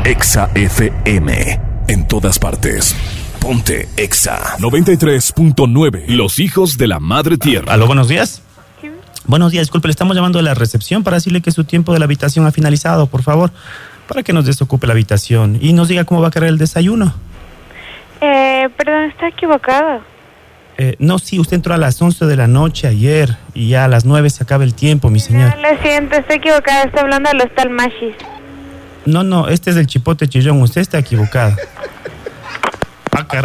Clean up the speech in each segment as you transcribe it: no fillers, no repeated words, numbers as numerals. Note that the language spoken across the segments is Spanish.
Exa FM. En todas partes. Ponte Exa 93.9. Los hijos de la madre tierra. Aló, buenos días. Sí. Buenos días, disculpe, le estamos llamando a la recepción para decirle que su tiempo de la habitación ha finalizado, por favor, para que nos desocupe la habitación y nos diga cómo va a quedar el desayuno. Perdón, está equivocado. No, sí, usted entró a las 11 de la noche ayer y ya a las 9 se acaba el tiempo, mi señor. No, lo siento, estoy equivocada, estoy hablando de los Talmashis. No, este es el Chipote Chillón, usted está equivocado. Ah, caray.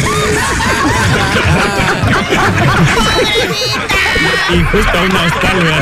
Y justo ahí no está, ¿no?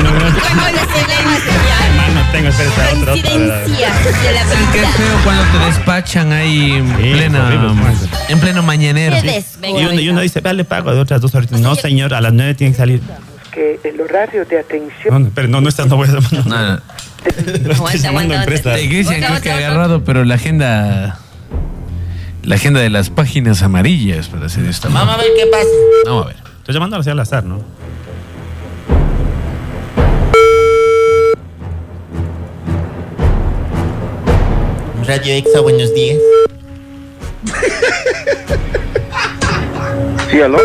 No tengo, espérate, otra. Qué feo cuando te despachan ahí en pleno mañanero. Y uno dice, vale, pago de otras 2 horitas. No, señor, a las 9 tiene que salir. Que el horario de atención... No voy a llamar. No. Aguanta. Cristian, creo que ha agarrado, pero la agenda de las páginas amarillas para hacer esto. Vamos a ver qué pasa. Vamos a ver. Estoy llamando hacia al azar, ¿no? Radio Exa, buenos días. Sí, ¿aló?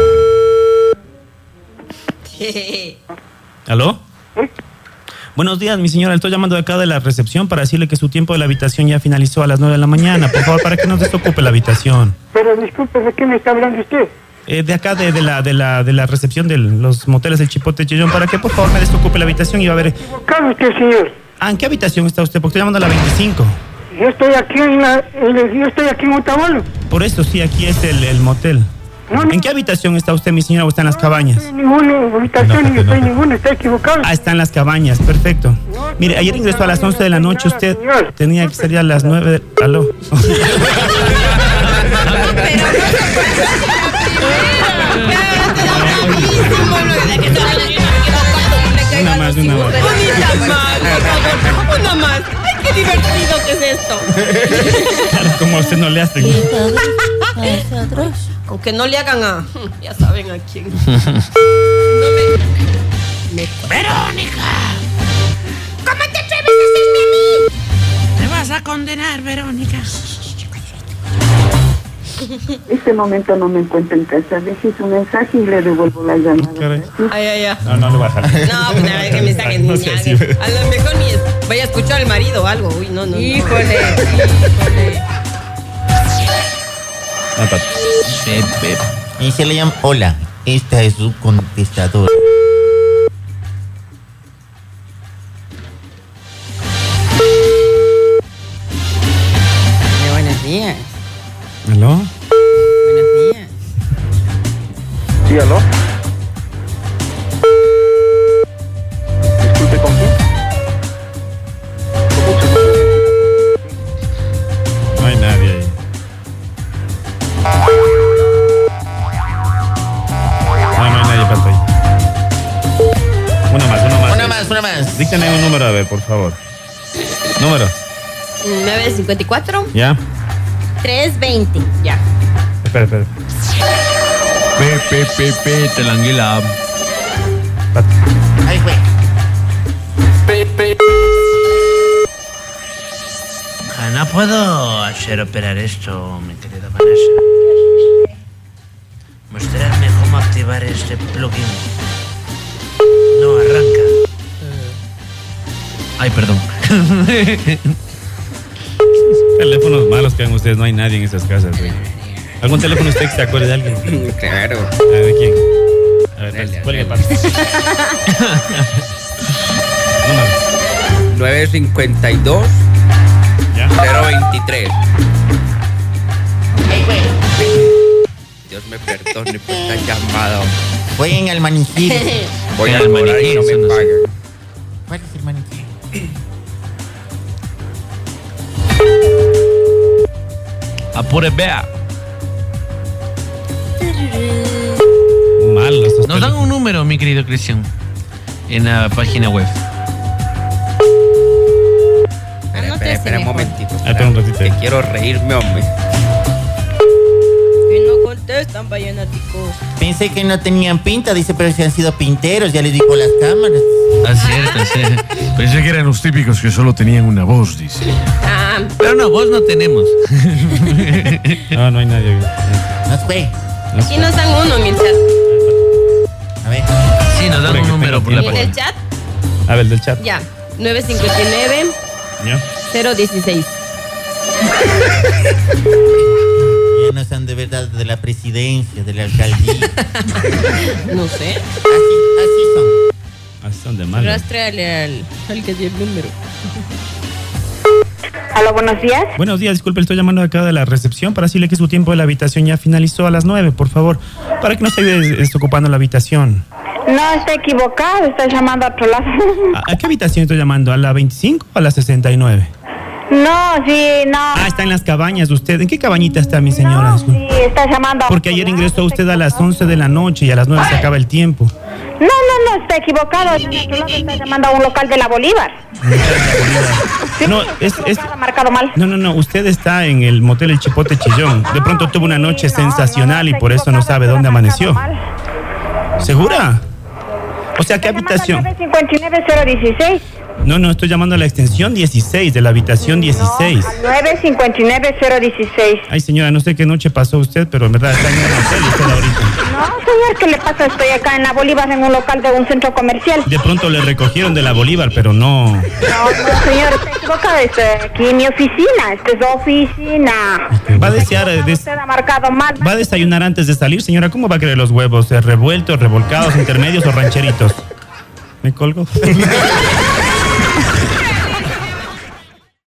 ¿Aló? Buenos días, mi señora. Estoy llamando de acá de la recepción para decirle que su tiempo de la habitación ya finalizó a las 9 de la mañana. Por favor, para que nos desocupe la habitación. Pero disculpe, ¿de qué me está hablando usted? De acá, de la recepción de los moteles del Chipote Chillón, para que por favor me desocupe la habitación y va a ver... ¿Equivocado usted, señor? ¿En qué habitación está usted? Porque estoy llamando a la 25. Yo estoy aquí en Otavalo. Por eso sí, aquí es el motel. No. ¿En qué habitación está usted, mi señora, o está en las cabañas? En ninguna habitación, estoy en ninguna, está equivocado. Ah, está en las cabañas, perfecto. Mire, ayer ingresó a las 11 de la noche, usted tenía que salir a las 9 de... ¿Aló? Una más. Una más. Ay, qué divertido que es esto. Claro, como a usted no le hacen. Aunque no le hagan a... Ya saben a quién. ¡Verónica! ¿Cómo te atreves a hacerme a mí? Te vas a condenar, Verónica. En este momento no me encuentro en casa. Deje su mensaje y le devuelvo la llamada. Ay. No lo baja. No, pues nada, que me saquen. No sé, sí. A lo mejor ni vaya a escuchar al marido o algo. Uy, no. Híjole. Y se le llama... Hola, esta es su contestador. Buenos días. ¿Aló? Buenos días. Sí, ¿aló? Disculpe, ¿con quién? No hay nadie ahí. No hay nadie, Pato, ahí. Una más. Dígame un número, a ver, por favor. Número. 954. ¿Ya? 320. Ya. Espera. Telanguila. Ahí fue. No puedo hacer operar esto, mi querida Vanessa. Mostrarme cómo activar este plugin. No arranca. Ay, perdón. Teléfonos malos que hagan ustedes, no hay nadie en esas casas, güey. ¿Algún teléfono usted que se acuerde de alguien? Claro. A ver, ¿de quién? A ver, cuelgue, Pato. 952 ¿Ya? 023. Dios me perdone por esta llamada. Voy al maniquí. Voy al maniquí y no me pagan. ¿Cuál es el maniquí? Apure, vea. Mal, Nos dan un número, mi querido Cristian, en la página web. Espera un momentito. Espera un ratito. Que quiero reírme, hombre. Que no contestan, vallenaticos. Pensé que no tenían pinta, dice, pero si han sido pinteros, ya les dijo las cámaras. Ah, cierto. Pensé que eran los típicos que solo tenían una voz, dice. Ah, Ya. Pero no, vos no tenemos. No hay nadie. No fue. Aquí nos dan uno en el chat. A ver. Sí, nos dan un número por la ¿Y en el chat? A ver, del chat. Ya. 959 ¿Ya? 016. Ya no son de verdad de la presidencia, de la alcaldía. No sé. Así son. Así son de mal. Rastreale al que dio el número. Aló, buenos días. Buenos días, disculpe, estoy llamando acá de la recepción para decirle que su tiempo de la habitación ya finalizó a las 9, por favor, para que no esté desocupando la habitación. No, está equivocado, está llamando a otro lado. ¿A qué habitación estoy llamando? ¿A la 25 o a la 69? No, sí, no. Ah, está en las cabañas usted. ¿En qué cabañita está mi señora? No, sí, está llamando. Porque ayer ingresó usted a las 11 de la noche y a las 9 se acaba el tiempo. No, está equivocado. Está llamando a un local de la Bolívar. Sí, No, está marcado mal. No, usted está en el motel El Chipote Chillón. De pronto tuvo una noche sensacional y por eso no sabe dónde amaneció. ¿Segura? O sea, ¿qué habitación? 959-016. No, estoy llamando a la extensión 16, de la habitación 16. 959-016. Ay, señora, no sé qué noche pasó usted, pero en verdad está en el hotel usted ahorita. No, señor, ¿qué le pasa? Estoy acá en la Bolívar, en un local de un centro comercial. De pronto le recogieron de la Bolívar, pero no. No, señor, está equivocado. Estoy aquí en mi oficina. Esta es oficina. Va a desear... Usted ha marcado mal. ¿Va a desayunar antes de salir, señora? ¿Cómo va a querer los huevos? ¿Revueltos, revolcados, intermedios o rancheritos? ¿Me colgo?